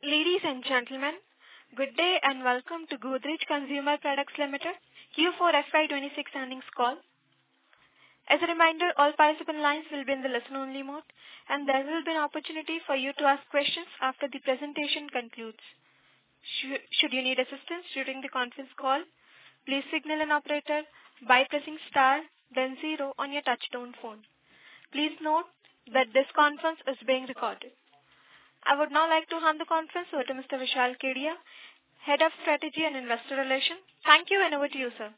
Ladies and gentlemen, good day and welcome to Godrej Consumer Products Limited Q4 FY26 earnings call. As a reminder, all participant lines will be in the listen-only mode, and there will be an opportunity for you to ask questions after the presentation concludes. Should you need assistance during the conference call, please signal an operator by pressing star then 0 on your touchtone phone. Please note that this conference is being recorded. I would now like to hand the conference over to Mr. Vishal Kedia, Head of Strategy and Investor Relations. Thank you, and over to you, sir.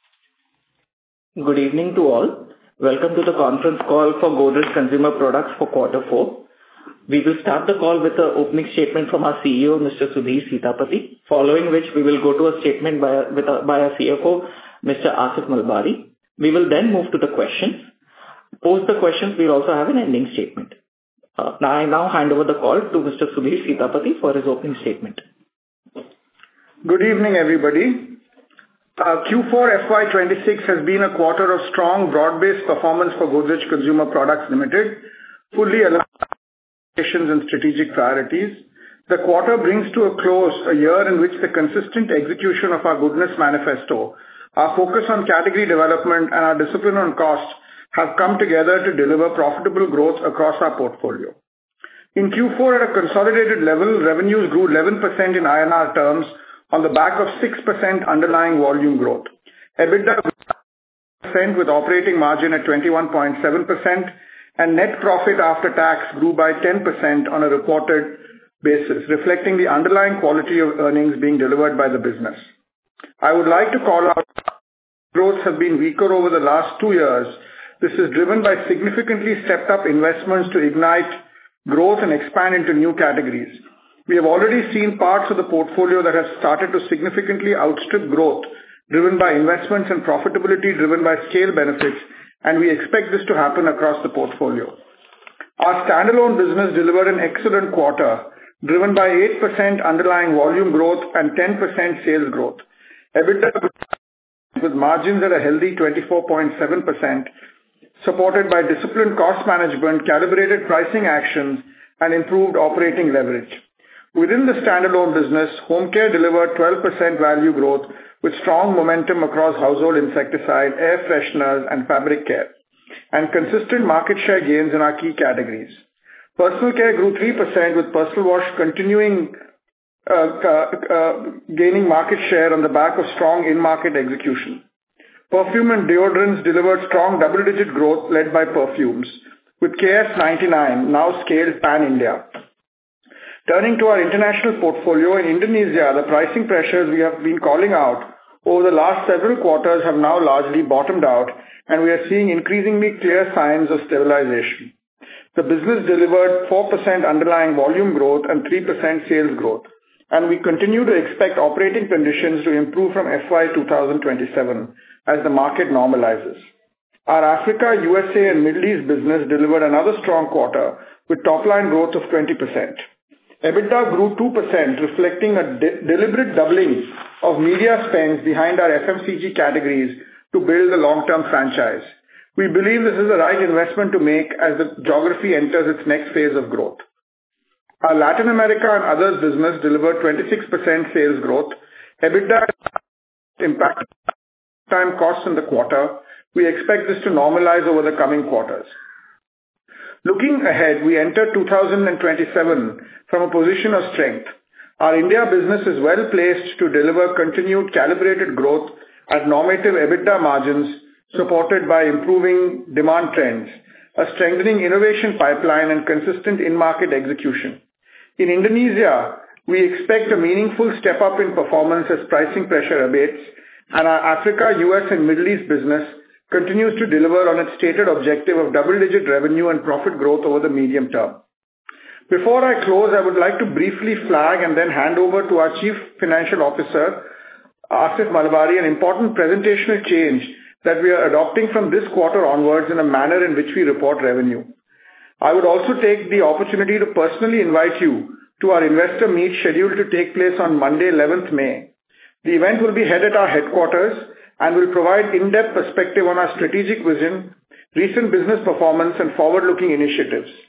Good evening to all. Welcome to the conference call for Godrej Consumer Products for Q4. We will start the call with an opening statement from our CEO, Mr. Sudhir Sitapati, following which we will go to a statement by our CFO, Mr. Asif Malbari. We will then move to the questions. Post the questions, we will also have an ending statement. I now hand over the call to Mr. Sudhir Sitapati for his opening statement. Good evening, everybody. Q4 FY26 has been a quarter of strong, broad-based performance for Godrej Consumer Products Limited, fully aligned with and strategic priorities. The quarter brings to a close a year in which the consistent execution of our Goodness Manifesto, our focus on category development, and our discipline on cost have come together to deliver profitable growth across our portfolio. In Q4, at a consolidated level, revenues grew 11% in INR terms on the back of 6% underlying volume growth. EBITDA grew with operating margin at 21.7%, and net profit after tax grew by 10% on a reported basis, reflecting the underlying quality of earnings being delivered by the business. I would like to call out growth has been weaker over the last 2 years. This is driven by significantly stepped up investments to ignite growth and expand into new categories. We have already seen parts of the portfolio that have started to significantly outstrip growth, driven by investments and profitability driven by scale benefits, and we expect this to happen across the portfolio. Our standalone business delivered an excellent quarter, driven by 8% underlying volume growth and 10% sales growth. EBITDA with margins at a healthy 24.7%, supported by disciplined cost management, calibrated pricing actions, and improved operating leverage. Within the standalone business, Home Care delivered 12% value growth with strong momentum across household insecticide, air fresheners, and fabric care, and consistent market share gains in our key categories. Personal Care grew 3% with personal wash continuing gaining market share on the back of strong in-market execution. Perfume and deodorants delivered strong double-digit growth led by perfumes, with KS99 now scaled pan-India. Turning to our international portfolio, in Indonesia, the pricing pressures we have been calling out over the last several quarters have now largely bottomed out, and we are seeing increasingly clear signs of stabilization. The business delivered 4% underlying volume growth and 3% sales growth, and we continue to expect operating conditions to improve from FY 2027 as the market normalizes. Our Africa, USA, and Middle East business delivered another strong quarter with top-line growth of 20%. EBITDA grew 2%, reflecting a deliberate doubling of media spends behind our FMCG categories to build a long-term franchise. We believe this is the right investment to make as the geography enters its next phase of growth. Our Latin America and others business delivered 26% sales growth. EBITDA impacted time costs in the quarter. We expect this to normalize over the coming quarters. Looking ahead, we enter 2027 from a position of strength. Our India business is well placed to deliver continued calibrated growth at normative EBITDA margins, supported by improving demand trends, a strengthening innovation pipeline, and consistent in-market execution. In Indonesia, we expect a meaningful step up in performance as pricing pressure abates, and our Africa, US, and Middle East business continues to deliver on its stated objective of double-digit revenue and profit growth over the medium term. Before I close, I would like to briefly flag and then hand over to our Chief Financial Officer, Asif Malbari, an important presentational change that we are adopting from this quarter onwards in a manner in which we report revenue. I would also take the opportunity to personally invite you to our investor meet scheduled to take place on Monday, 11th May. The event will be held at our headquarters and will provide in-depth perspective on our strategic vision, recent business performance, and forward-looking initiatives.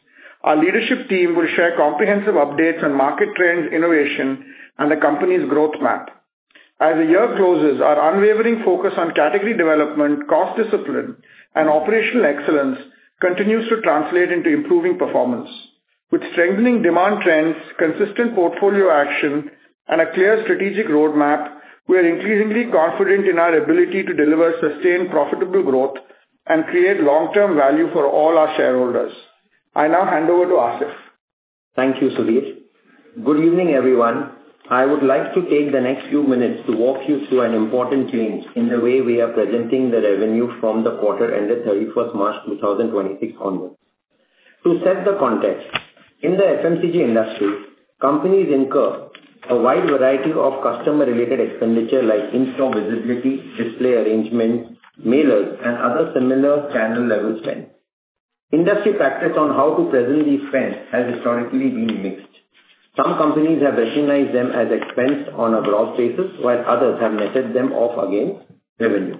Our leadership team will share comprehensive updates on market trends, innovation, and the company's growth map. As the year closes, our unwavering focus on category development, cost discipline, and operational excellence continues to translate into improving performance. With strengthening demand trends, consistent portfolio action, and a clear strategic roadmap, we are increasingly confident in our ability to deliver sustained profitable growth and create long-term value for all our shareholders. I now hand over to Asif. Thank you, Sudhir. Good evening, everyone. I would like to take the next few minutes to walk you through an important change in the way we are presenting the revenue from the quarter ended 31st March 2026 onwards. To set the context, in the FMCG industry, companies incur a wide variety of customer-related expenditure like in-store visibility, display arrangements, mailers, and other similar channel-level spend. Industry practice on how to present these spends has historically been mixed. Some companies have recognized them as expense on a gross basis, while others have netted them off against revenue.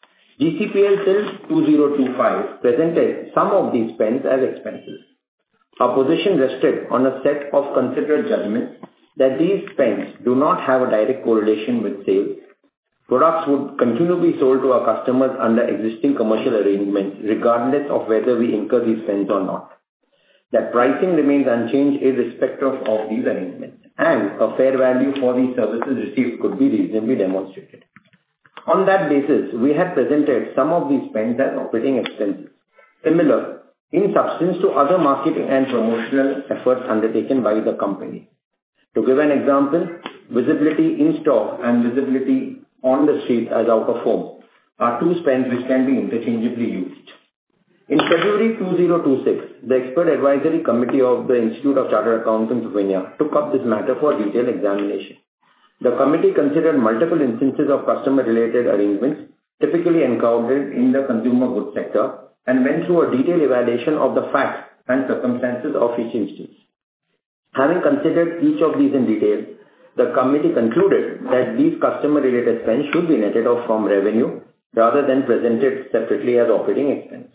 GCPL till 2025 presented some of these spends as expenses. Our position rested on a set of considered judgments that these spends do not have a direct correlation with sales. Products would continue to be sold to our customers under existing commercial arrangements, regardless of whether we incur these spends or not. That pricing remains unchanged irrespective of these arrangements, and a fair value for these services received could be reasonably demonstrated. On that basis, we had presented some of these spends as operating expenses, similar in substance to other marketing and promotional efforts undertaken by the company. To give an example, visibility in store and visibility on the street as out of home are two spends which can be interchangeably used. In February 2026, the Expert Advisory Committee of the Institute of Chartered Accountants of India took up this matter for detailed examination. The committee considered multiple instances of customer-related arrangements typically encountered in the consumer goods sector and went through a detailed evaluation of the facts and circumstances of each instance. Having considered each of these in detail, the committee concluded that these customer-related spends should be netted off from revenue rather than presented separately as operating expense.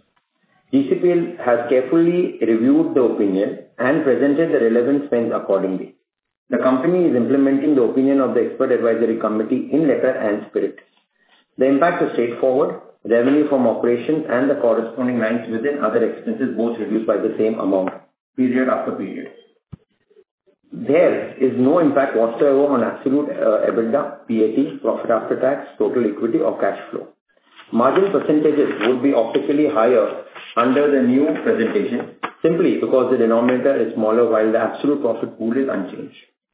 GCPL has carefully reviewed the opinion and presented the relevant spends accordingly. The company is implementing the opinion of the Expert Advisory Committee in letter and spirit. The impact is straightforward. Revenue from operations and the corresponding lines within other expenses both reduced by the same amount, period after period. There is no impact whatsoever on absolute EBITDA, PAT, profit after tax, total equity or cash flow. Margin percentages would be optically higher under the new presentation simply because the denominator is smaller while the absolute profit pool is unchanged.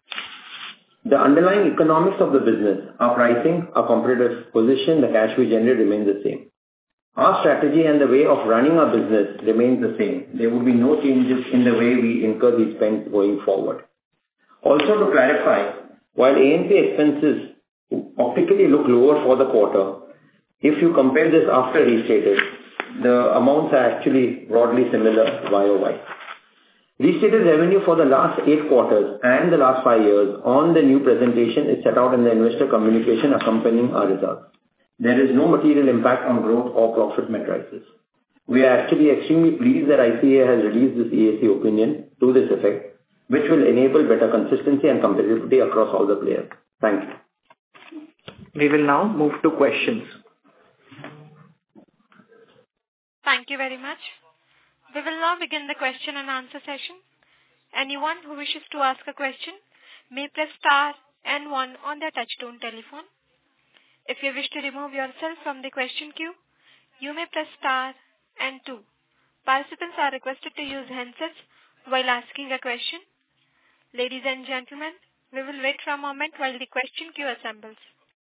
The underlying economics of the business, our pricing, our competitive position, the cash we generate remains the same. Our strategy and the way of running our business remains the same. There would be no changes in the way we incur these spends going forward. Also to clarify, while A&P expenses optically look lower for the quarter, if you compare this after restated, the amounts are actually broadly similar YOY. Restated revenue for the last 8 quarters and the last 5 years on the new presentation is set out in the investor communication accompanying our results. There is no material impact on growth or profit matrices. We are actually extremely pleased that ICA has released this EAC opinion to this effect, which will enable better consistency and competitivity across all the players. Thank you. We will now move to questions. Thank you very much. We will now begin the question and answer session. Anyone who wishes to ask a question may press star and 1 on their touchtone telephone. If you wish to remove yourself from the question queue, you may press star and 2. Participants are requested to use handsets while asking a question. Ladies and gentlemen, we will wait for a moment while the question queue assembles.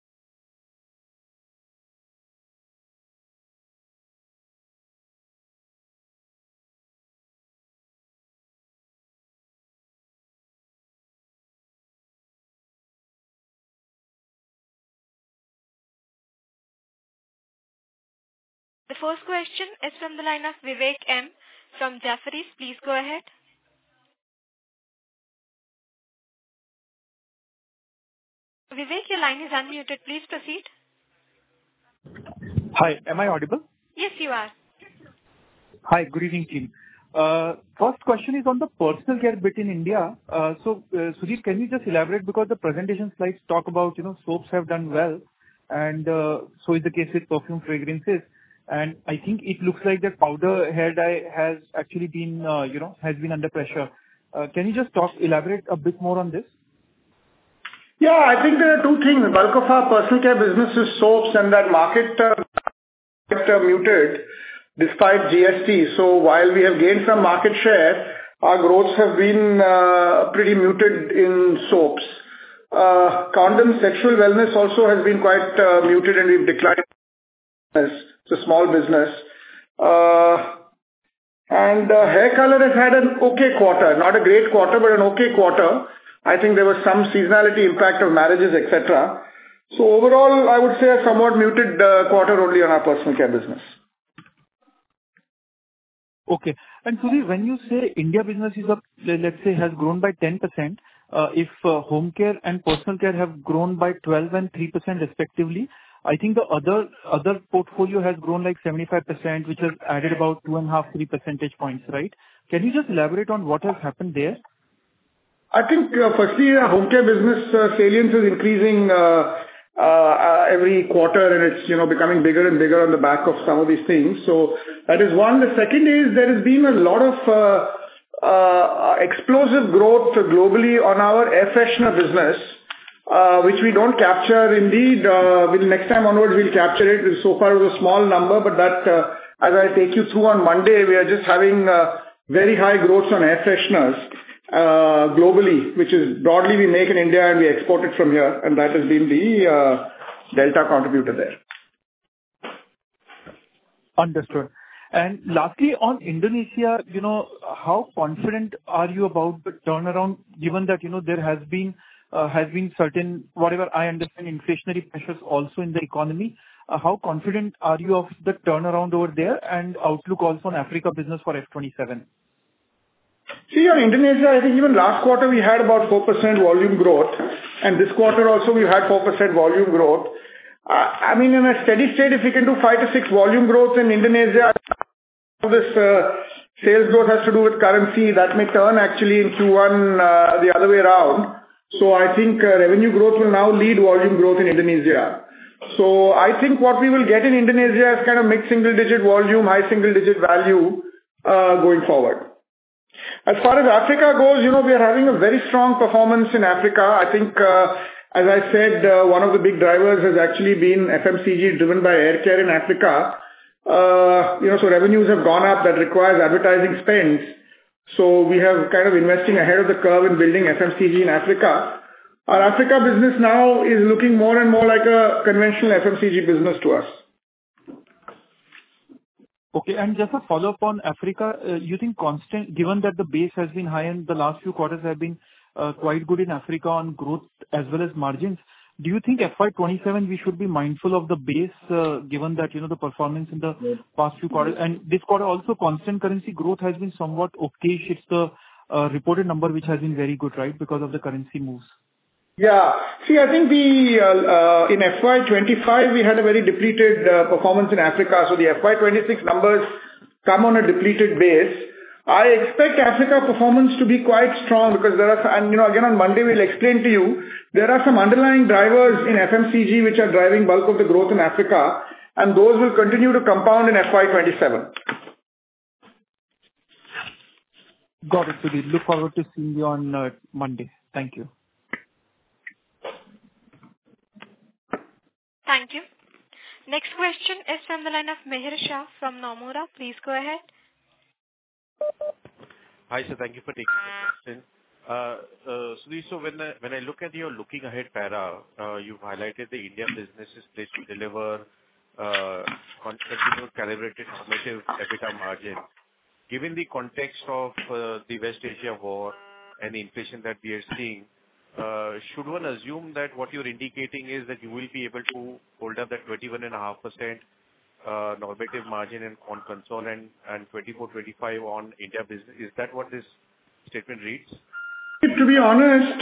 The first question is from the line of Vivek M. from Jefferies. Please go ahead. Vivek, your line is unmuted. Please proceed. Hi, am I audible? Yes, you are. Hi, good evening, team. First question is on the personal care bit in India. Sudhir, can you just elaborate, because the presentation slides talk about, soaps have done well, and so is the case with perfume fragrances. And I think it looks like that powder hair dye has actually been, has been under pressure. Can you just elaborate a bit more on this? Yeah, I think there are two things. The bulk of our personal care business is soaps, and that market muted despite GST. So while we have gained some market share, our growths have been pretty muted in soaps. Condom sexual wellness also has been quite muted, and we've declined. It's a small business. And hair color has had an okay quarter, not a great quarter, but an okay quarter. I think there was some seasonality impact of marriages, etc. So overall, I would say a somewhat muted quarter only on our personal care business. Okay. And Sudhir, when you say India business is up, let's say, has grown by 10%, if home care and personal care have grown by 12 and 3% respectively, I think the other portfolio has grown like 75%, which has added about 2.5-3 percentage points, right? Can you just elaborate on what has happened there? I think, firstly, our home care business salience is increasing every quarter, and it's, becoming bigger and bigger on the back of some of these things. So that is one. The second is there has been a lot of explosive growth globally on our air freshener business, which we don't capture. Indeed, next time onwards, we'll capture it. So far, it was a small number, but that, as I take you through on Monday, we are just having very high growth on air fresheners globally, which is broadly we make in India and we export it from here, and that has been the delta contributor there. Understood. And lastly, on Indonesia, how confident are you about the turnaround, given that, there has been certain, whatever I understand, inflationary pressures also in the economy? How confident are you of the turnaround over there and outlook also on Africa business for F27? See, on Indonesia, I think even last quarter we had about 4% volume growth, and this quarter also we had 4% volume growth. I mean, in a steady state, if we can do 5-6 volume growth in Indonesia, this sales growth has to do with currency. That may turn actually in Q1 the other way around. So I think revenue growth will now lead volume growth in Indonesia. So I think what we will get in Indonesia is kind of mid-single digit volume, high single digit value going forward. As far as Africa goes, we are having a very strong performance in Africa. I think, as I said, one of the big drivers has actually been FMCG driven by air care in Africa. So revenues have gone up. That requires advertising spends. So we have kind of investing ahead of the curve in building FMCG in Africa. Our Africa business now is looking more and more like a conventional FMCG business to us. Okay, and just a follow-up on Africa, you think given that the base has been high and the last few quarters have been quite good in Africa on growth as well as margins, do you think FY27 we should be mindful of the base, given that, the performance in the past few quarters, and this quarter also constant currency growth has been somewhat okay. It's the reported number which has been very good, right, because of the currency moves? Yeah. See, I think in FY25, we had a very depleted performance in Africa. So the FY26 numbers come on a depleted base. I expect Africa performance to be quite strong because there are, and again on Monday we'll explain to you, there are some underlying drivers in FMCG which are driving bulk of the growth in Africa, and those will continue to compound in FY27. Got it, Sudhir. Look forward to seeing you on Monday. Thank you. Thank you. Next question is from the line of Mihir Shah from Nomura. Please go ahead. Hi, sir. Thank you for taking the question. Sudhir, so when I look at your looking ahead para, you've highlighted the India business is placed to deliver continued calibrated normative EBITDA margin. Given the context of the West Asia war and the inflation that we are seeing, should one assume that what you're indicating is that you will be able to hold up that 21.5% normative margin on console and 24-25 on India business? Is that what this statement reads? To be honest,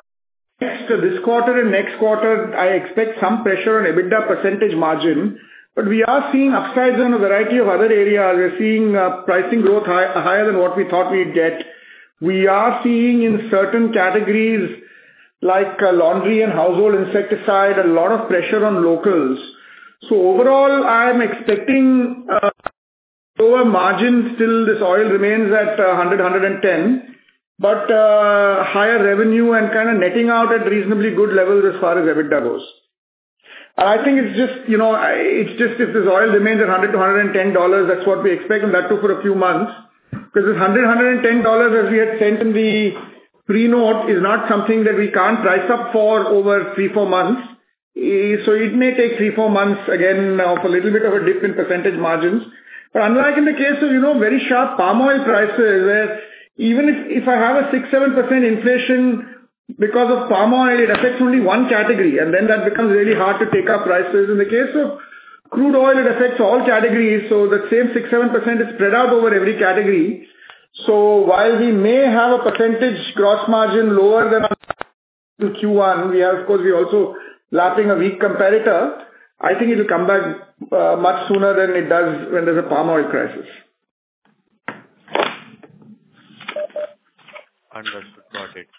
this quarter and next quarter, I expect some pressure on EBITDA percentage margin But we are seeing upsides in a variety of other areas. We're seeing pricing growth higher than what we thought we'd get. We are seeing in certain categories like laundry and household insecticide, a lot of pressure on locals. So overall, I'm expecting lower margins till this oil remains at 100, 110, but higher revenue and kind of netting out at reasonably good levels as far as EBITDA goes. And I think it's just, if this oil remains at $100 to $110, that's what we expect, and that too for a few months. Because this $100, $110 as we had sent in the pre-note is not something that we can't price up for over 3-4 months. So it may take 3-4 months again of a little bit of a dip in percentage margins. But unlike in the case of, very sharp palm oil prices, where even if I have a 6-7% inflation because of palm oil, it affects only one category, and then that becomes really hard to take up prices. In the case of crude oil, it affects all categories, so the same 6-7% is spread out over every category. So while we may have a percentage gross margin lower than Q1, we're also lapping a weak comparator. I think it will come back much sooner than it does when there's a palm oil crisis. Understood. Got it.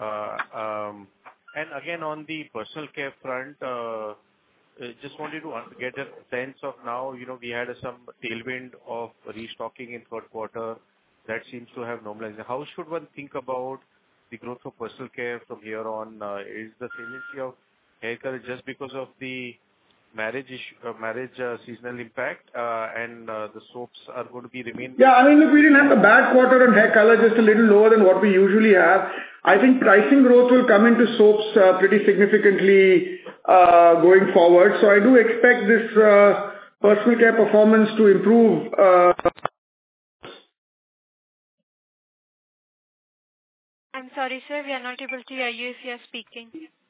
And again, on the personal care front, just wanted to get a sense of now, we had some tailwind of restocking in third quarter that seems to have normalized. How should one think about the growth of personal care from here on? Is the saliency of hair color just because of the marriage seasonal impact, and the soaps are going to be remain? Yeah, look, we didn't have a bad quarter on hair color, just a little lower than what we usually have. I think pricing growth will come into soaps pretty significantly going forward. So I do expect this personal care performance to improve. I'm sorry, sir, we are not able to hear you if you are speaking.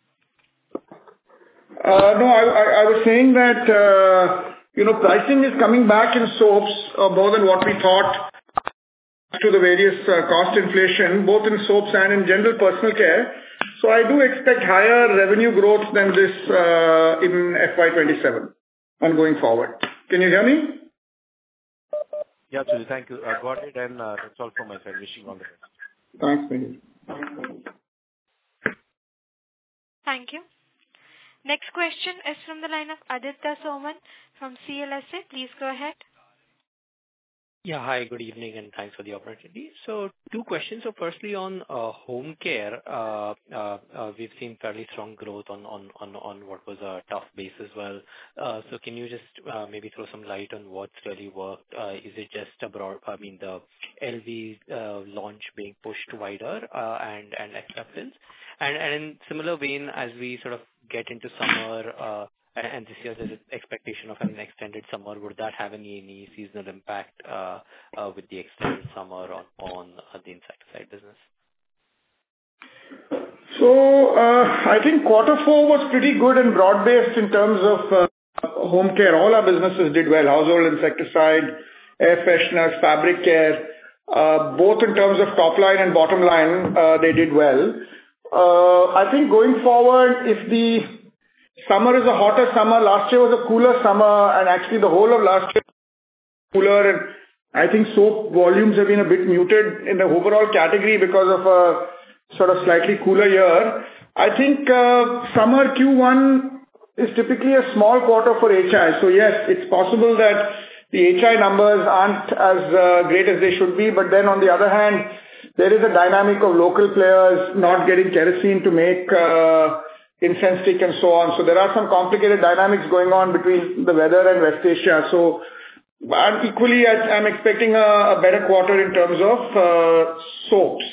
No, I was saying that, pricing is coming back in soaps more than what we thought to the various cost inflation, both in soaps and in general personal care. So I do expect higher revenue growth than this in FY27 and going forward. Can you hear me? Yeah, absolutely. Thank you. I got it, and that's all from my side. Wishing all the best. Thanks, Mihir. Thank you. Next question is from the line of Aditya Soman from CLSA. Please go ahead. Yeah, hi, good evening, and thanks for the opportunity. So 2 questions. So firstly, on home care, we've seen fairly strong growth on what was a tough base as well. So can you just maybe throw some light on what's really worked? Is it just the LV launch being pushed wider and acceptance? And in similar vein, as we sort of get into summer, and this year there's an expectation of an extended summer, would that have any seasonal impact with the extended summer on the insecticide business? So I think quarter 4 was pretty good and broad-based in terms of home care. All our businesses did well. Household insecticide, air fresheners, fabric care, both in terms of top line and bottom line, they did well. I think going forward, if the summer is a hotter summer, last year was a cooler summer, and actually the whole of last year was cooler, and I think soap volumes have been a bit muted in the overall category because of a sort of slightly cooler year. I think summer Q1 is typically a small quarter for HI. So yes, it's possible that the HI numbers aren't as great as they should be, but then on the other hand, there is a dynamic of local players not getting kerosene to make incense stick and so on. So there are some complicated dynamics going on between the weather and West Asia. So and equally, I'm expecting a better quarter in terms of soaps.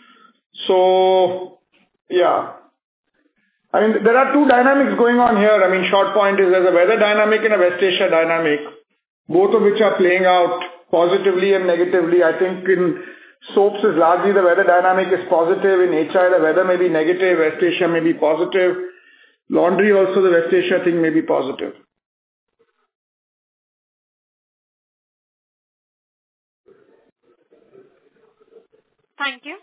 So yeah. There are 2 dynamics going on here. Short point is there's a weather dynamic and a West Asia dynamic, both of which are playing out positively and negatively. I think in soaps is largely the weather dynamic is positive. In HI, the weather may be negative. West Asia may be positive. Laundry also, the West Asia thing may be positive. Thank you.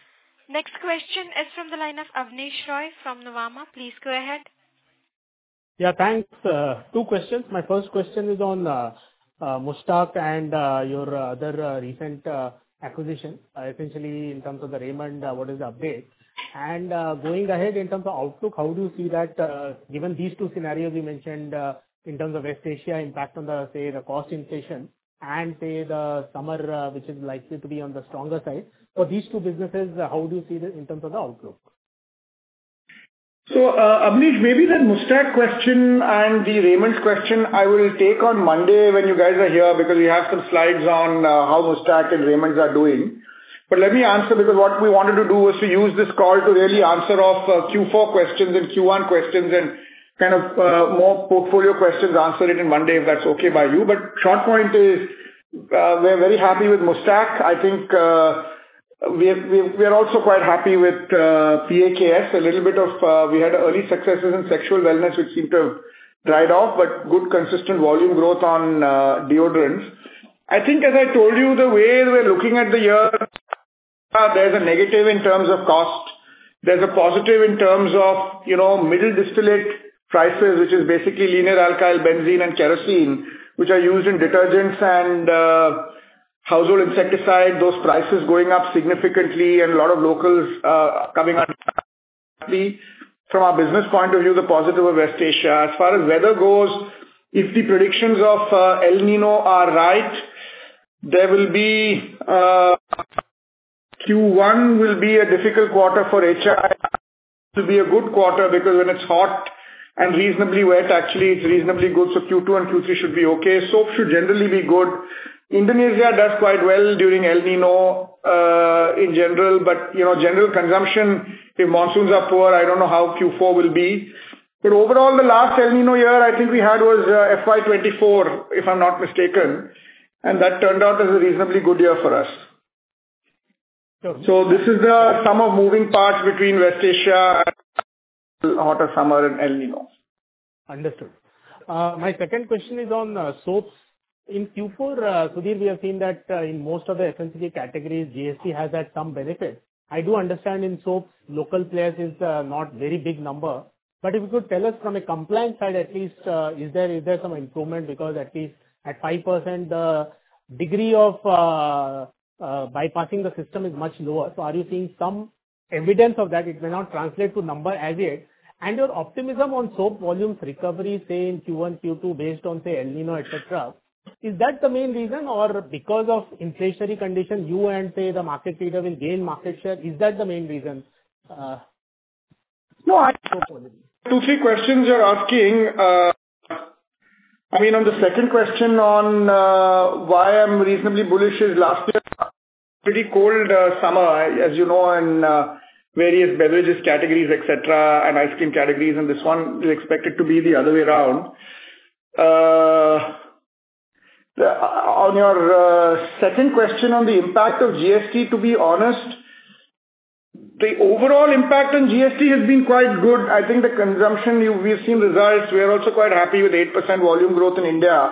Next question is from the line of Avnish Roy from Nuvama. Please go ahead. Yeah, thanks. Two questions. My first question is on Mustaq and your other recent acquisition, essentially in terms of the Raymond, what is the update? And going ahead in terms of outlook, how do you see that, given these two scenarios you mentioned, in terms of West Asia impact on the, say, the cost inflation and say the summer, which is likely to be on the stronger side. For these two businesses, how do you see it in terms of the outlook? So, Abneesh, maybe the Mustaq question and the Raymond's question I will take on Monday when you guys are here, because we have some slides on how Mustaq and Raymond's are doing. But let me answer, because what we wanted to do was to use this call to really answer off Q4 questions and Q1 questions and kind of more portfolio questions, answer it in Monday if that's okay by you. But short point is, we're very happy with Mustaq. I think we are also quite happy with PAKS. A little bit of we had early successes in sexual wellness, which seemed to have dried off, but good consistent volume growth on deodorants. I think, as I told you, the way we're looking at the year, there's a negative in terms of cost. There's a positive in terms of, middle distillate prices, which is basically linear alkyl benzene and kerosene, which are used in detergents and household insecticide. Those prices going up significantly and a lot of locals coming up. From our business point of view, the positive of West Asia. As far as weather goes, if the predictions of El Nino are right, there will be Q1 will be a difficult quarter for HI. It will be a good quarter because when it's hot and reasonably wet, actually it's reasonably good. So Q2 and Q3 should be okay. Soap should generally be good. Indonesia does quite well during El Nino in general, but general consumption, if monsoons are poor, I don't know how Q4 will be. But overall, the last El Nino year I think we had was FY24, if I'm not mistaken, and that turned out as a reasonably good year for us. Sure. So this is the sum of moving parts between West Asia and hotter summer and El Nino. Understood. My second question is on soaps. In Q4, Sudhir, we have seen that in most of the FMCG categories, GST has had some benefit. I do understand in soaps, local players is not very big number. But if you could tell us from a compliance side, at least, is there some improvement? Because at least at 5%, the degree of bypassing the system is much lower. So are you seeing some evidence of that? It may not translate to number as yet. And your optimism on soap volumes recovery, say in Q1, Q2, based on say El Nino, etc. Is that the main reason, or because of inflationary condition, you and say the market leader will gain market share? Is that the main reason? No, 2-3 questions you're asking. On the second question on why I'm reasonably bullish is last year, pretty cold summer, as you know, in various beverages categories, etc., and ice cream categories, and this one is expected to be the other way around. On your second question on the impact of GST, to be honest, the overall impact on GST has been quite good. I think the consumption, we've seen results. We are also quite happy with 8% volume growth in India.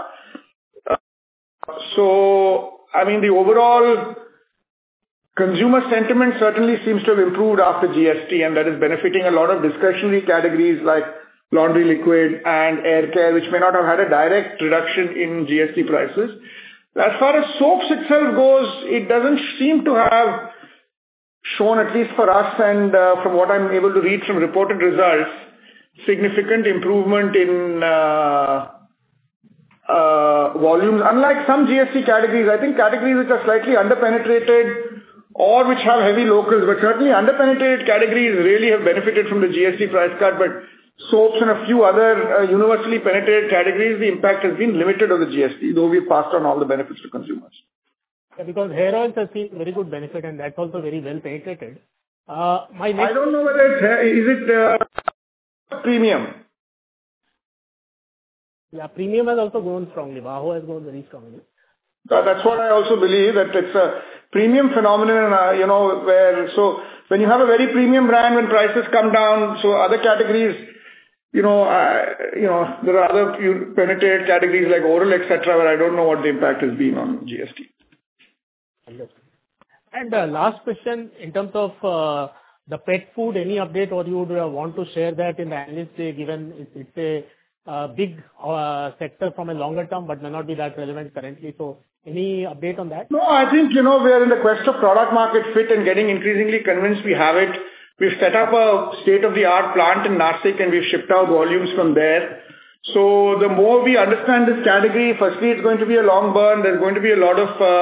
The overall consumer sentiment certainly seems to have improved after GST, and that is benefiting a lot of discretionary categories like laundry liquid and air care, which may not have had a direct reduction in GST prices. As far as soaps itself goes, it doesn't seem to have shown, at least for us and from what I'm able to read from reported results, significant improvement in volumes. Unlike some GST categories, I think categories which are slightly underpenetrated or which have heavy locals, but certainly underpenetrated categories really have benefited from the GST price cut. But soaps and a few other universally penetrated categories, the impact has been limited of the GST, though we passed on all the benefits to consumers. Yeah, because hair oils have seen very good benefit, and that's also very well penetrated. I don't know whether it's hair, is it premium? Yeah, premium has also grown strongly. Vaho has grown very strongly. That's what I also believe, that it's a premium phenomenon, so when you have a very premium brand, when prices come down, so other categories, there are other penetrated categories like oral, etc., where I don't know what the impact has been on GST. And last question, in terms of the pet food, any update or you would want to share that in the analyst day, given it's big sector from a longer term, but may not be that relevant currently. So any update on that? No, I think, we are in the quest of product market fit and getting increasingly convinced we have it. We've set up a state-of-the-art plant in Nashik, and we've shipped out volumes from there. So the more we understand this category, firstly, it's going to be a long burn. There's going to be a lot of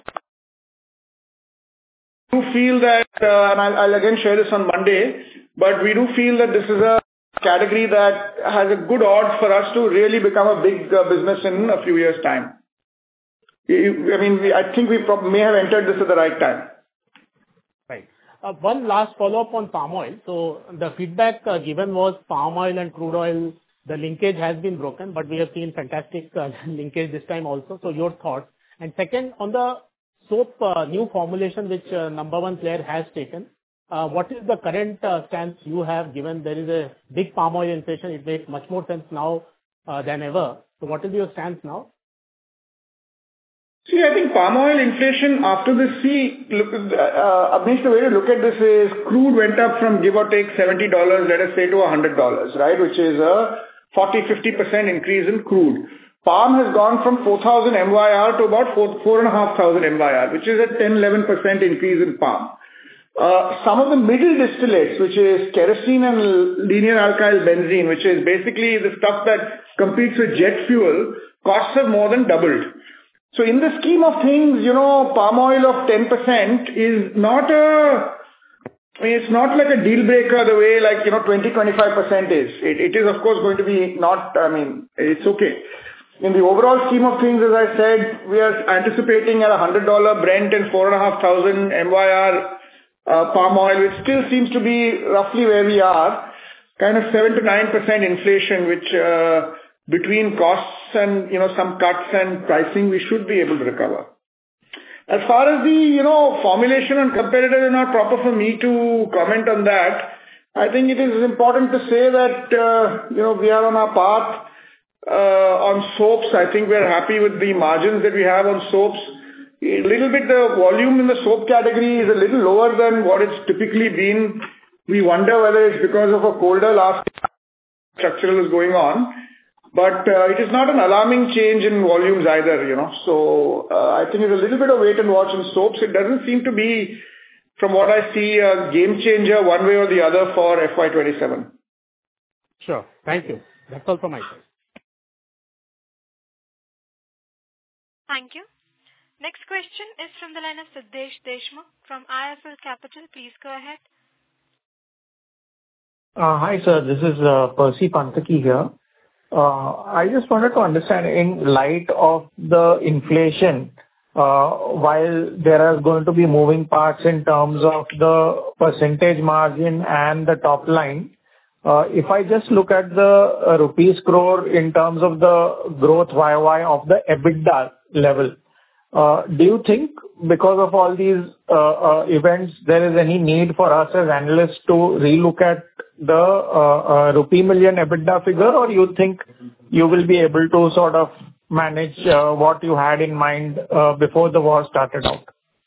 do feel that, and I'll again share this on Monday, but we do feel that this is a category that has a good odds for us to really become a big business in a few years' time. I think we may have entered this at the right time. Right. One last follow-up on palm oil. So the feedback given was palm oil and crude oil, the linkage has been broken, but we have seen fantastic linkage this time also. So your thoughts. And second, on the soap new formulation which number one player has taken, what is the current stance you have, given there is a big palm oil inflation? It makes much more sense now than ever. So what is your stance now? See, I think palm oil inflation after this, Abneesh, the way to look at this is crude went up from give or take $70, let us say, to $100, right? Which is a 40-50% increase in crude. Palm has gone from 4,000 MYR to about 4,500 MYR, which is a 10-11% increase in palm. Some of the middle distillates, which is kerosene and linear alkyl benzene, which is basically the stuff that competes with jet fuel, costs have more than doubled. So in the scheme of things, palm oil of 10% is not it's not like a deal breaker the way 20-25% is. It is of course going to be not, it's okay. In the overall scheme of things, as I said, we are anticipating at $100 Brent and 4,500 MYR palm oil, which still seems to be roughly where we are, kind of 7 to 9% inflation, which between costs and, some cuts and pricing, we should be able to recover. As far as the, formulation and competitor is not proper for me to comment on that. I think it is important to say that, we are on our path on soaps. I think we are happy with the margins that we have on soaps. A little bit, the volume in the soap category is a little lower than what it's typically been. We wonder whether it's because of a colder last structural is going on. But it is not an alarming change in volumes either, So I think it's a little bit of wait and watch in soaps. It doesn't seem to be, from what I see, a game changer one way or the other for FY27. Sure. Thank you. That's all from my side. Thank you. Next question is from the line of Siddesh Deshmukh from IIFL Capital. Please go ahead. Hi, sir. This is Percy Panthaki here. I just wanted to understand, in light of the inflation, while there are going to be moving parts in terms of the percentage margin and the top line, if I just look at the rupees crore in terms of the growth YOY of the EBITDA level, do you think because of all these events, there is any need for us as analysts to relook at the rupee million EBITDA figure, or you think you will be able to sort of manage what you had in mind before the war started out?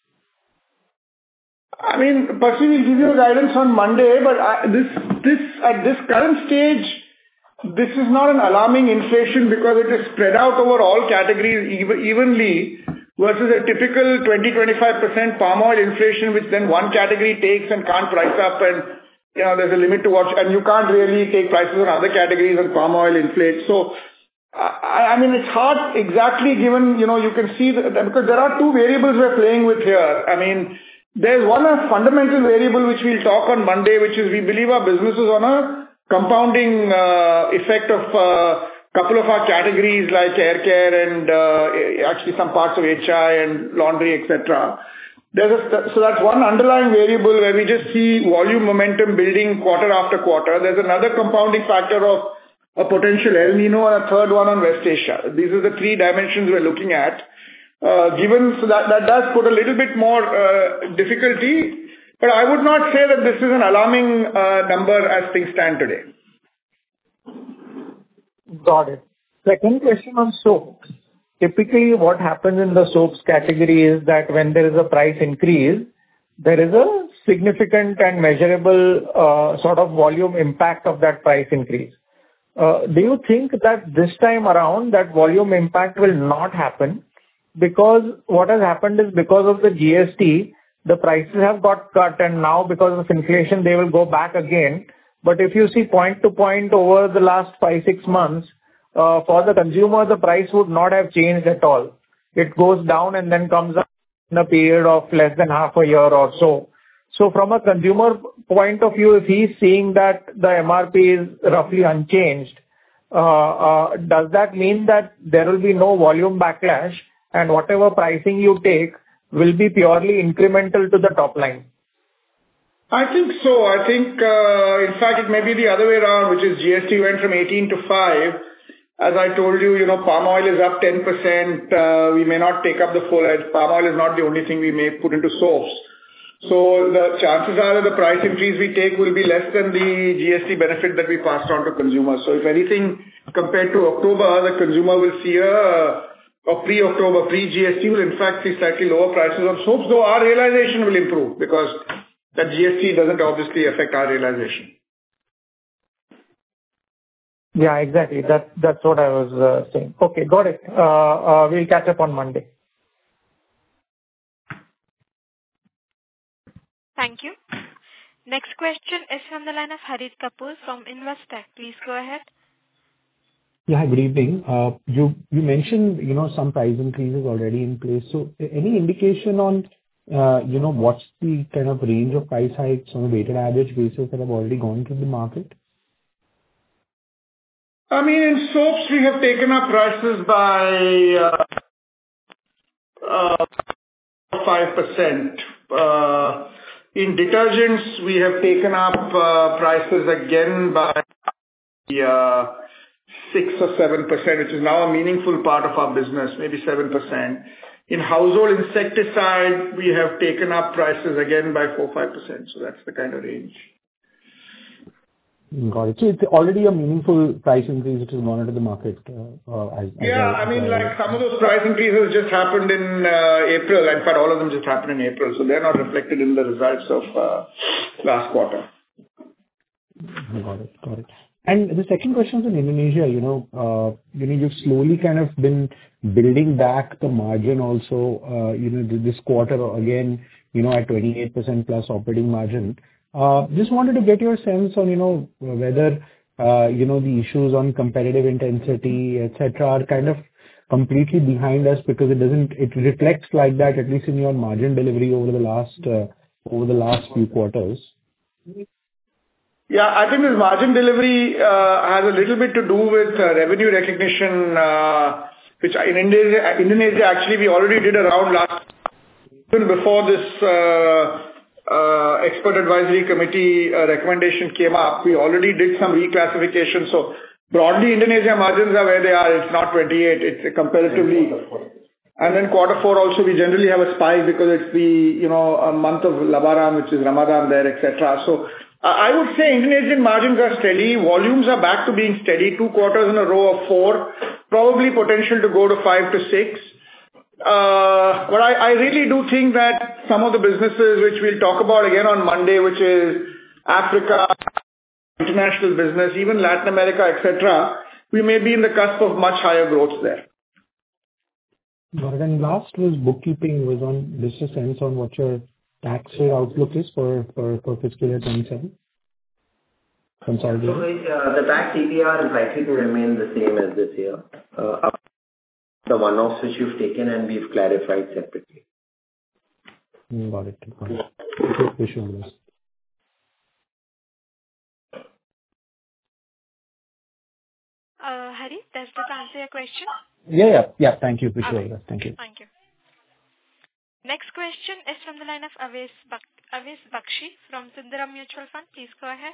Percy, we'll give you guidance on Monday, but at this current stage, this is not an alarming inflation because it is spread out over all categories evenly versus a typical 20-25% palm oil inflation, which then one category takes and can't price up, and there's a limit to what, and you can't really take prices on other categories and palm oil inflates. So, it's hard exactly given, you can see that because there are two variables we're playing with here. There's one fundamental variable which we'll talk on Monday, which is we believe our business is on a compounding effect of couple of our categories like hair care and actually some parts of HI and laundry, etc. So that's one underlying variable where we just see volume momentum building quarter after quarter. There's another compounding factor of a potential El Nino and a third one on West Asia. These are the three dimensions we're looking at. So that does put a little bit more difficulty, but I would not say that this is an alarming number as things stand today. Got it. Second question on soaps. Typically, what happens in the soaps category is that when there is a price increase, there is a significant and measurable sort of volume impact of that price increase. do you think that this time around that volume impact will not happen? Because what has happened is because of the GST, the prices have got cut, and now because of inflation, they will go back again. But if you see point to point over the last 5-6 months, for the consumer, the price would not have changed at all. It goes down and then comes up in a period of less than half a year or so. So from a consumer point of view, if he's seeing that the MRP is roughly unchanged, does that mean that there will be no volume backlash and whatever pricing you take will be purely incremental to the top line? I think so. I think, in fact, it may be the other way around, which is GST went from 18 to 5. As I told you, palm oil is up 10%. We may not take up the full edge. Palm oil is not the only thing we may put into soaps. So the chances are that the price increase we take will be less than the GST benefit that we passed on to consumers. So if anything, compared to October, the consumer will see or pre-October, pre-GST will in fact see slightly lower prices on soaps, though our realization will improve because that GST doesn't obviously affect our realization. Yeah, exactly. That's what I was saying. Okay, got it. We'll catch up on Monday. Thank you. Next question is from the line of Harit Kapoor from Investec. Please go ahead. Yeah, good evening. You mentioned, some price increases already in place. So any indication on, what's the kind of range of price hikes on a weighted average basis that have already gone to the market? I mean, in soaps, we have taken up prices by 5%. In detergents, we have taken up prices again by 6 or 7%, which is now a meaningful part of our business, maybe 7%. In household insecticide, we have taken up prices again by 4-5%. So that's the kind of range. Got it. So it's already a meaningful price increase which has gone into the market. Some of those price increases just happened in April. In fact, all of them just happened in April. So they're not reflected in the results of last quarter. Got it. And the second question is in Indonesia. You've slowly kind of been building back the margin also. This quarter again, at 28% plus operating margin. Just wanted to get your sense on, whether, the issues on competitive intensity, etc., are kind of completely behind us because it reflects like that, at least in your margin delivery over the last few quarters. Yeah, I think this margin delivery has a little bit to do with revenue recognition, which in Indonesia, actually, we already did around last, even before this expert advisory committee recommendation came up, we already did some reclassification. So broadly, Indonesia margins are where they are. It's not 28. It's comparatively. And then quarter 4 also, we generally have a spike because it's the, a month of Lebaran, which is Ramadan there, etc. So I would say Indonesian margins are steady. Volumes are back to being steady. 2 quarters in a row of 4, probably potential to go to 5 to 6. But I really do think that some of the businesses which we'll talk about again on Monday, which is Africa, international business, even Latin America, etc., we may be in the cusp of much higher growth there. Got it. And last was bookkeeping, was on just a sense on what your tax rate outlook is for fiscal year 27? Consolidated. So the tax ETR is likely to remain the same as this year. The one-offs which you've taken and we've clarified separately. Got it. Wish you all the best. Hari, does that answer your question? Yeah. Thank you. Wish you all the best. Thank you. Thank you. Next question is from the line of Aves Bakshi from Sundaram Mutual Fund. Please go ahead.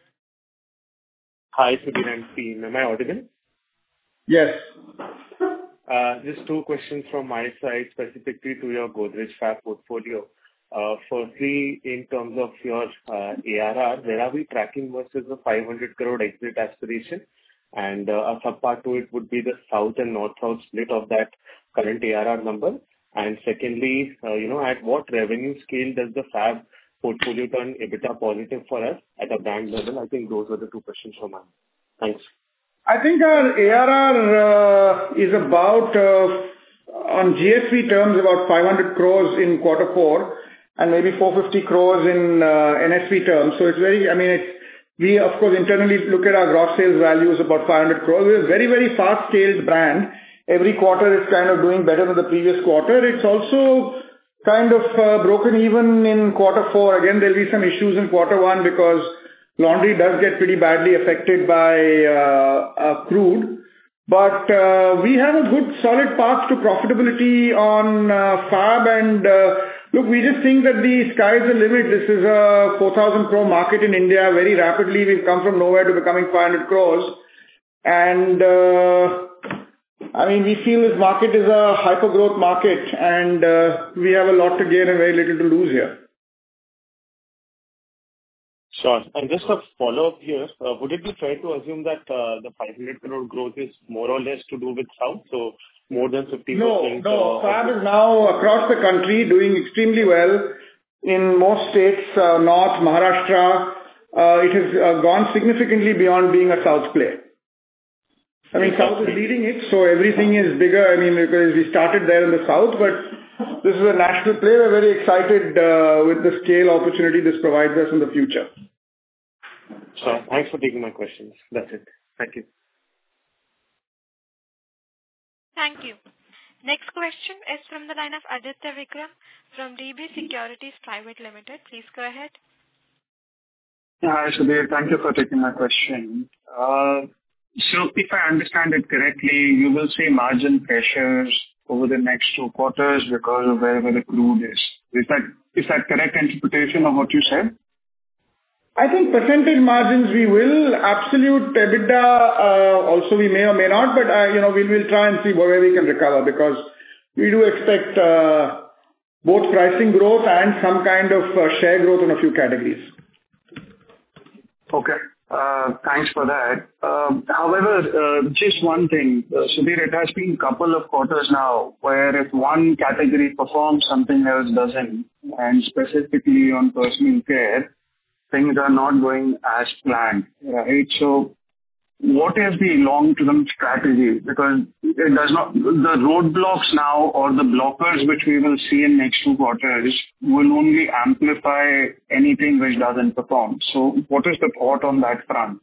Hi, Sudhir and team. Am I audible? Yes. Just 2 questions from my side, specifically to your Godrej Fab portfolio. Firstly, in terms of your ARR, where are we tracking versus the 500 crore exit aspiration? And a sub-part to it would be the South and North-South split of that current ARR number. And secondly, at what revenue scale does the Fab portfolio turn EBITDA positive for us at a brand level? I think those were the 2 questions from me. Thanks. I think our ARR is about, on GSV terms, about 500 crores in quarter four and maybe 450 crores in NSV terms. So it's very, we of course internally look at our gross sales values about 500 crores. We're a very, very fast scaled brand. Every quarter is kind of doing better than the previous quarter. It's also kind of broken even in quarter four. Again, there'll be some issues in quarter one because laundry does get pretty badly affected by crude. But we have a good solid path to profitability on Fab, and look, we just think that the sky's the limit. This is a 4,000 crore market in India. Very rapidly, we've come from nowhere to becoming 500 crores. And we feel this market is a hyper-growth market, and we have a lot to gain and very little to lose here. Sure. And just a follow-up here, would it be fair to assume that the 500 crore growth is more or less to do with South, so more than 50%? No. Fab is now across the country doing extremely well in most states, North, Maharashtra. It has gone significantly beyond being a South play. South is leading it, so everything is bigger. Because we started there in the South, but this is a national play. We're very excited with the scale opportunity this provides us in the future. Sure. Thanks for taking my questions. That's it. Thank you. Thank you. Next question is from the line of Aditya Vikram from DB Securities Private Limited. Please go ahead. Hi, Sudhir. Thank you for taking my question. So if I understand it correctly, you will see margin pressures over the next 2 quarters because of wherever the crude is. Is that correct interpretation of what you said? I think percentage margins we will. Absolute EBITDA also we may or may not, but we will try and see where we can recover, because we do expect both pricing growth and some kind of share growth in a few categories. Okay. Thanks for that. However, just one thing, Sudhir, it has been a couple of quarters now where if one category performs, something else doesn't, and specifically on personal care, things are not going as planned, right? So what is the long-term strategy? Because it does not, the roadblocks now or the blockers which we will see in next 2 quarters will only amplify anything which doesn't perform. So what is the thought on that front?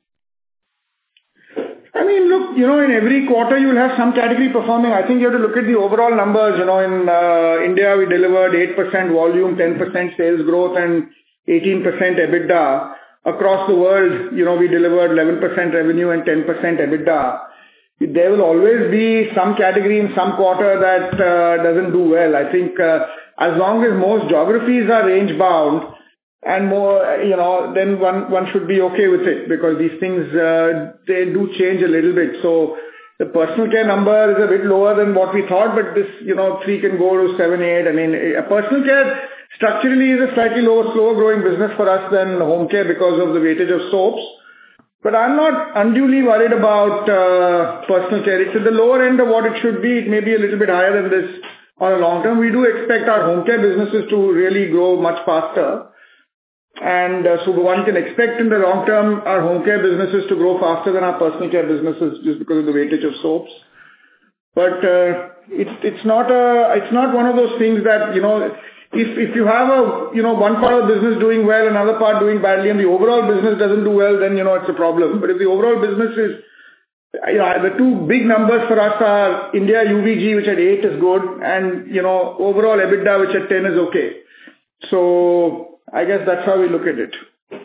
Look, in every quarter you will have some category performing. I think you have to look at the overall numbers. In India we delivered 8% volume, 10% sales growth and 18% EBITDA. Across the world, we delivered 11% revenue and 10% EBITDA. There will always be some category in some quarter that doesn't do well. I think as long as most geographies are range bound and more, then one should be okay with it, because these things, they do change a little bit. So the personal care number is a bit lower than what we thought, but this, 3 can go to 7, 8. Personal care structurally is a slightly slower growing business for us than home care because of the weightage of soaps. But I'm not unduly worried about personal care. It's at the lower end of what it should be. It may be a little bit higher than this on a long term. We do expect our home care businesses to really grow much faster. And so one can expect in the long term our home care businesses to grow faster than our personal care businesses just because of the weightage of soaps. But it's not one of those things that, if you have one part of the business doing well, another part doing badly, and the overall business doesn't do well, then, it's a problem. But if the overall business is, the 2 big numbers for us are India UVG, which at 8 is good, and, overall EBITDA, which at 10 is okay. So I guess that's how we look at it.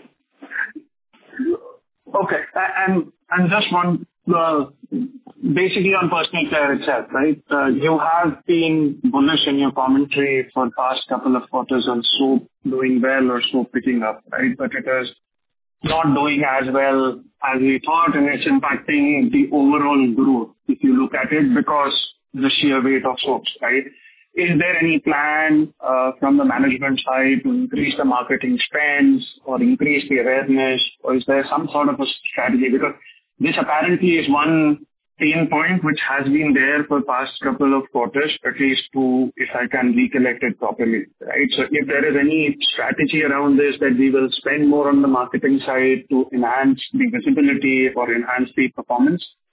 Okay. And just one, basically on personal care itself, right? You have been bullish in your commentary for the past couple of quarters on soap doing well or soap picking up, right? But it is not doing as well as we thought, and it's impacting the overall growth if you look at it, because the sheer weight of soaps, right? Is there any plan from the management side to increase the marketing spends or increase the awareness, or is there some sort of a strategy? Because this apparently is one pain point which has been there for the past couple of quarters, at least if I can recollect it properly, right? So if there is any strategy around this, that we will spend more on the marketing side to enhance the visibility or enhance the performance.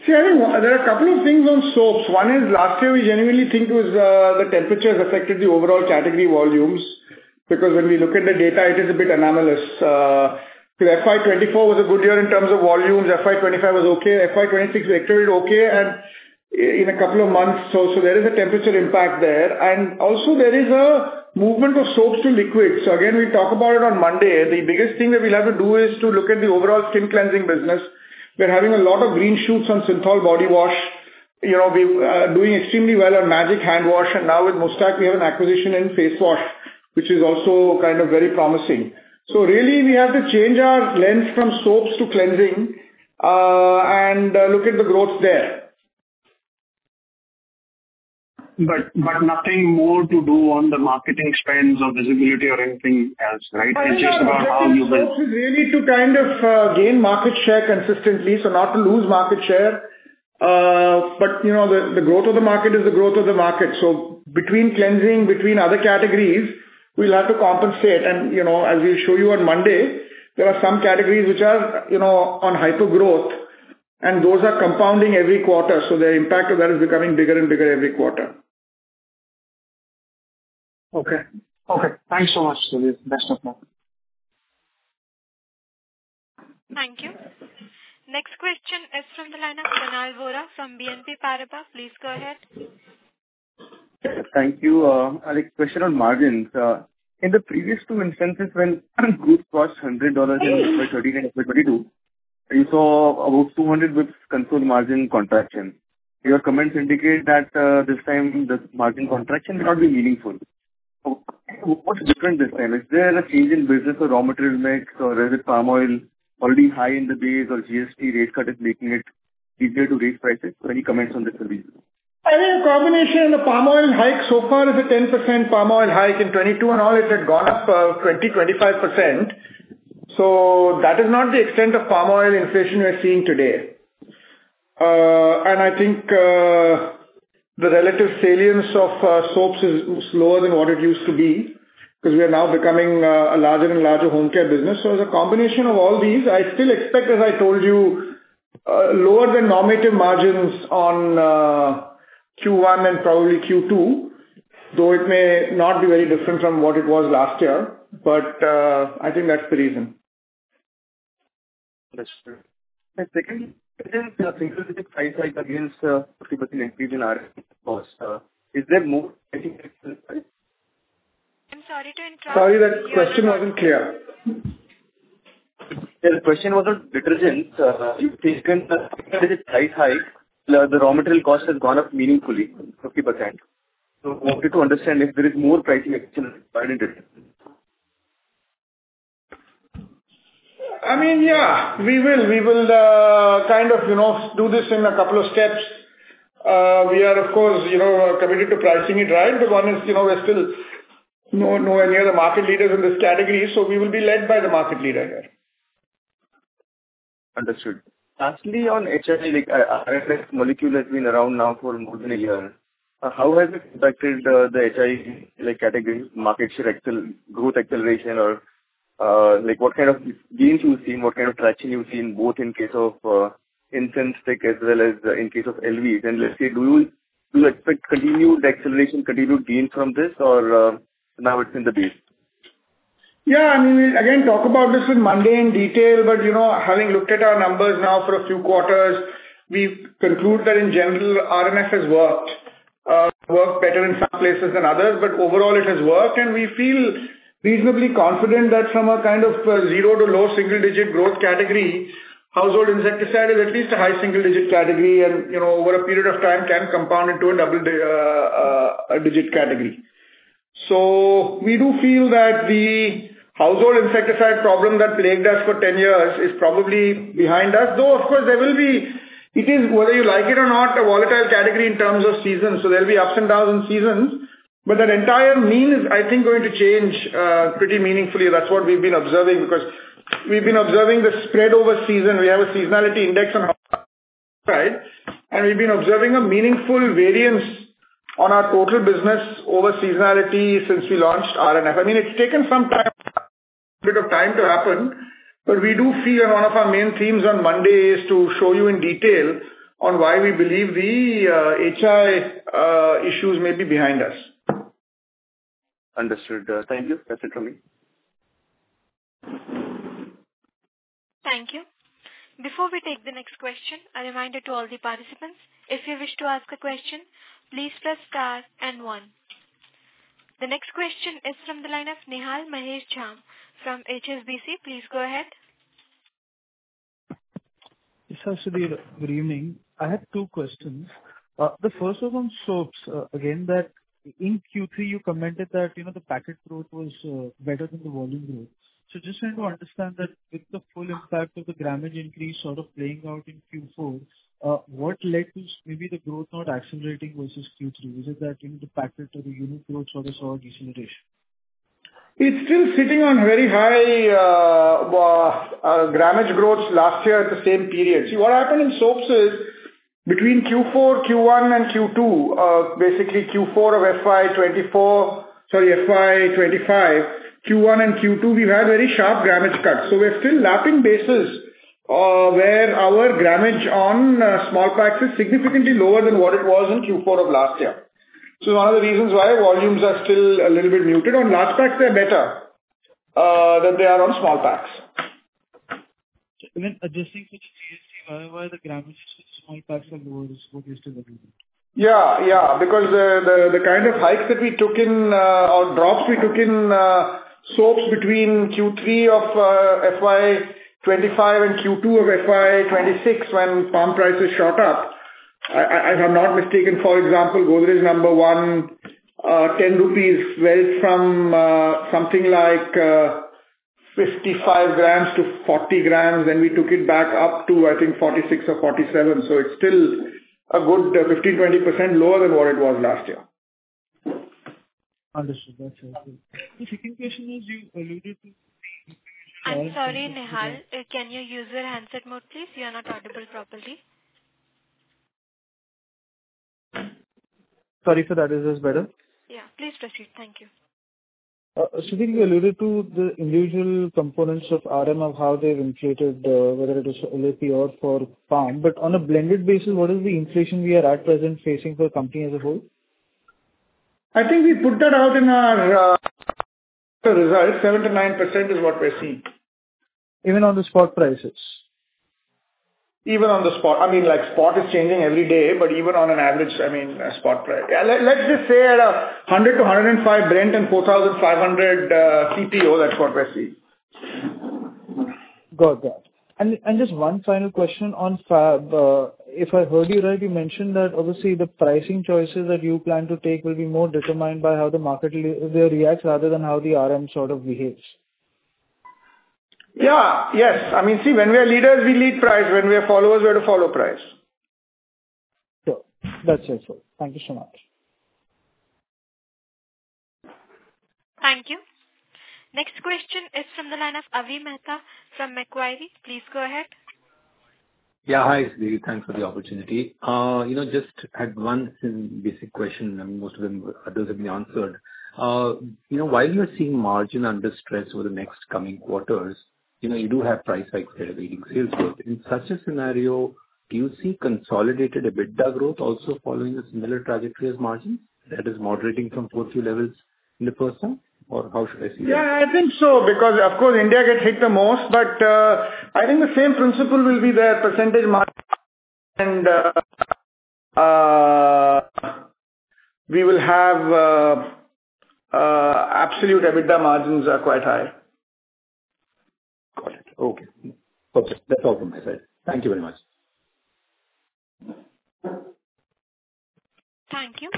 See, I think there are a couple of things on soaps. One is last year we genuinely think it was the temperatures affected the overall category volumes, because when we look at the data, it is a bit anomalous. FY24 was a good year in terms of volumes. FY25 was okay. FY26 we actually okay, and in a couple of months, so there is a temperature impact there, and also there is a movement of soaps to liquids. So again, we'll talk about it on Monday. The biggest thing that we'll have to do is to look at the overall skin cleansing business. We're having a lot of green shoots on Synthol body wash. You know, we're doing extremely well on Magic hand wash, and now with Mustaq we have an acquisition in face wash, which is also kind of very promising. So really we have to change our lens from soaps to cleansing and look at the growth there. But nothing more to do on the marketing spends or visibility or anything else, right? It's just about how you build. Soaps is really to kind of gain market share consistently, so not to lose market share. But you know, the growth of the market is the growth of the market. So between cleansing, between other categories, we'll have to compensate. And you know, as we'll show you on Monday, there are some categories which are, you know, on hyper growth, and those are compounding every quarter. So the impact of that is becoming bigger and bigger every quarter. Okay. Thanks so much, Sudhir. Best of luck. Thank you. Next question is from the line of Kunal Vora from BNP Paribas. Please go ahead. Thank you. I have a question on margins. In the previous two instances when crude cost $100 in FY13 and FY22, you saw about 200 bps consolidated margin contraction. Your comments indicate that this time the margin contraction may not be meaningful. So what's different this time? Is there a change in business or raw material mix, or is it palm oil already high in the base, or GST rate cut is making it easier to raise prices? So any comments on this will be? I think a combination of the palm oil hike so far is a 10% palm oil hike. In 22 and all, it had gone up 20-25%. So that is not the extent of palm oil inflation we're seeing today. And I think the relative salience of soaps is lower than what it used to be, because we are now becoming a larger and larger home care business. So as a combination of all these, I still expect, as I told you, lower than normative margins on Q1 and probably Q2, though it may not be very different from what it was last year. But I think that's the reason. That's true. And second, single-digit price hike against 50% increase in RM cost. Is there more? I'm sorry to interrupt. Sorry, that question wasn't clear. The question was on detergents. You've taken a single-digit price hike. The raw material cost has gone up meaningfully, 50%. So I wanted to understand if there is more pricing action required in detergents. I mean, yeah, we will kind of, you know, do this in a couple of steps. We are, of course, you know, committed to pricing it right. But one is, you know, we're still nowhere near the market leaders in this category, so we will be led by the market leader here. Understood. Lastly, on HI, like RNF molecule has been around now for more than a year. How has it impacted the HI like category, market share growth acceleration, or like what kind of gains you've seen, what kind of traction you've seen, both in case of incense stick as well as in case of LVs? And let's say, do you expect continued acceleration, continued gains from this, or now it's in the base? Yeah, I mean, we'll again talk about this on Monday in detail, but you know, having looked at our numbers now for a few quarters, we conclude that in general, RNF has worked better in some places than others, but overall it has worked, and we feel reasonably confident that from a kind of 0 to low single-digit growth category, household insecticide is at least a high single-digit category, and you know, over a period of time can compound into a double-digit category. So we do feel that the household insecticide problem that plagued us for 10 years is probably behind us, though of course it is, whether you like it or not, a volatile category in terms of seasons, so there'll be ups and downs in seasons, but that entire mean is, I think, going to change pretty meaningfully. That's what we've been observing, because we've been observing the spread over season. We have a seasonality index on our side, and we've been observing a meaningful variance on our total business over seasonality since we launched RNF. I mean, it's taken some time, a bit of time to happen, but we do feel, and one of our main themes on Monday is to show you in detail on why we believe the HI issues may be behind us. Understood. Thank you. That's it from me. Thank you. Before we take the next question, a reminder to all the participants, if you wish to ask a question, please press star and 1. The next question is from the line of Nihal Mahesh Jham from HSBC. Please go ahead. Yes, sir, Sudhir. Good evening. I have two questions. The first was on soaps. Again, that in Q3 you commented that the packet growth was better than the volume growth. So just trying to understand that with the full impact of the grammage increase sort of playing out in Q4, what led to maybe the growth not accelerating versus Q3? Is it that the packet or the unit growth sort of saw a deceleration? It's still sitting on very high grammage growth last year at the same period. See, what happened in soaps is between Q4, Q1 and Q2, basically Q4 of FY25, Q1 and Q2, we've had very sharp grammage cuts. So we're still lapping bases where our grammage on small packs is significantly lower than what it was in Q4 of last year. So one of the reasons why volumes are still a little bit muted. On large packs, they're better than they are on small packs. Even adjusting for the GST, why the grammages for small packs are lower is what you're still agreeing? Yeah, because the kind of hikes that we took in, or drops we took in soaps between Q3 of FY25 and Q2 of FY26 when palm prices shot up. If I'm not mistaken, for example, Godrej number 1, 10 rupees went from something like 55 grams to 40 grams, then we took it back up to, I think, 46 or 47. So it's still a good 15-20% lower than what it was last year. Understood. That's helpful. The second question is you alluded to... I'm sorry, Nihal. Can you use your handset mode, please? You are not audible properly. Sorry for that. Is this better? Yeah, please proceed. Thank you. Sudhir, you alluded to the individual components of RM of how they've inflated, whether it is LAP or for palm. But on a blended basis, what is the inflation we are at present facing for the company as a whole? I think we put that out in our results. 7 to 9% is what we're seeing. Even on the spot prices? Even on the spot. I mean, like spot is changing every day, but even on an average, spot price. Yeah, let's just say at 100 to 105 Brent and 4,500 CPO, that's what we're seeing. Got that. And just one final question on Fab. If I heard you right, you mentioned that obviously the pricing choices that you plan to take will be more determined by how the market reacts rather than how the RM sort of behaves. Yeah, yes. See, when we are leaders, we lead price. When we are followers, we have to follow price. Sure. That's helpful. Thank you so much. Thank you. Next question is from the line of Avi Mehta from Macquarie. Please go ahead. Yeah, hi, Sudhir. Thanks for the opportunity. Just had one basic question. Most of them, others have been answered. While you're seeing margin under stress over the next coming quarters, you do have price hikes that are leading sales growth. In such a scenario, do you see consolidated EBITDA growth also following a similar trajectory as margins? That is moderating from 4Q levels in the first half? Or how should I see that? Yeah, I think so, because of course India gets hit the most, but I think the same principle will be there, percentage margin, and we will have absolute EBITDA margins are quite high. Got it. Okay. Okay. That's all from my side. Thank you very much. Thank you.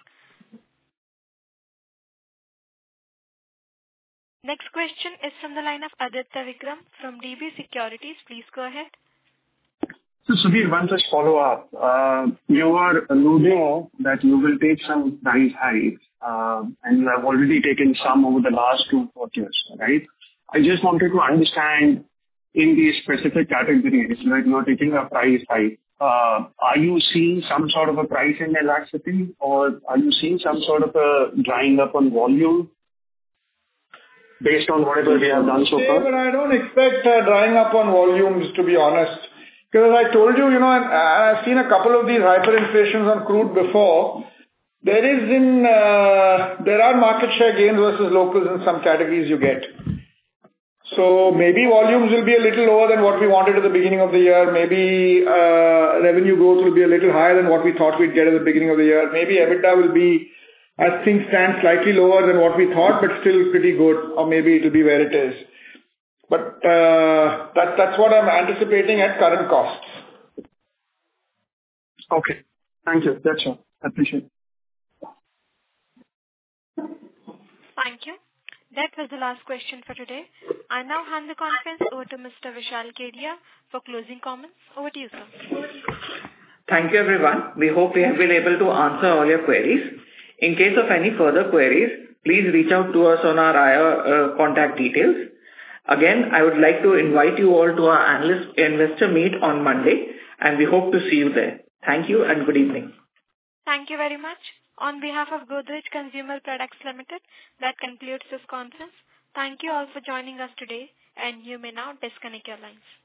Next question is from the line of Aditya Vikram from DB Securities. Please go ahead. So Sudhir, one just follow up. You were alluding that you will take some price hikes, and you have already taken some over the last 2 quarters, right? I just wanted to understand in these specific categories, when you are taking a price hike, are you seeing some sort of a price inelasticity, or are you seeing some sort of a drying up on volume based on whatever we have done so far? But I don't expect drying up on volumes, to be honest. Because as I told you, and I've seen a couple of these hyperinflations on crude before. There are market share gains versus locals in some categories you get. So maybe volumes will be a little lower than what we wanted at the beginning of the year. Maybe revenue growth will be a little higher than what we thought we'd get at the beginning of the year. Maybe EBITDA will be, as things stand, slightly lower than what we thought, but still pretty good, or maybe it'll be where it is. But that's what I'm anticipating at current costs. Okay. Thank you. That's all. I appreciate it. Thank you. That was the last question for today. I now hand the conference over to Mr. Vishal Kedia for closing comments. Over to you, sir. Thank you, everyone. We hope we have been able to answer all your queries. In case of any further queries, please reach out to us on our IR contact details. Again, I would like to invite you all to our investor meet on Monday, and we hope to see you there. Thank you and good evening. Thank you very much. On behalf of Godrej Consumer Products Limited, that concludes this conference. Thank you all for joining us today, and you may now disconnect your lines.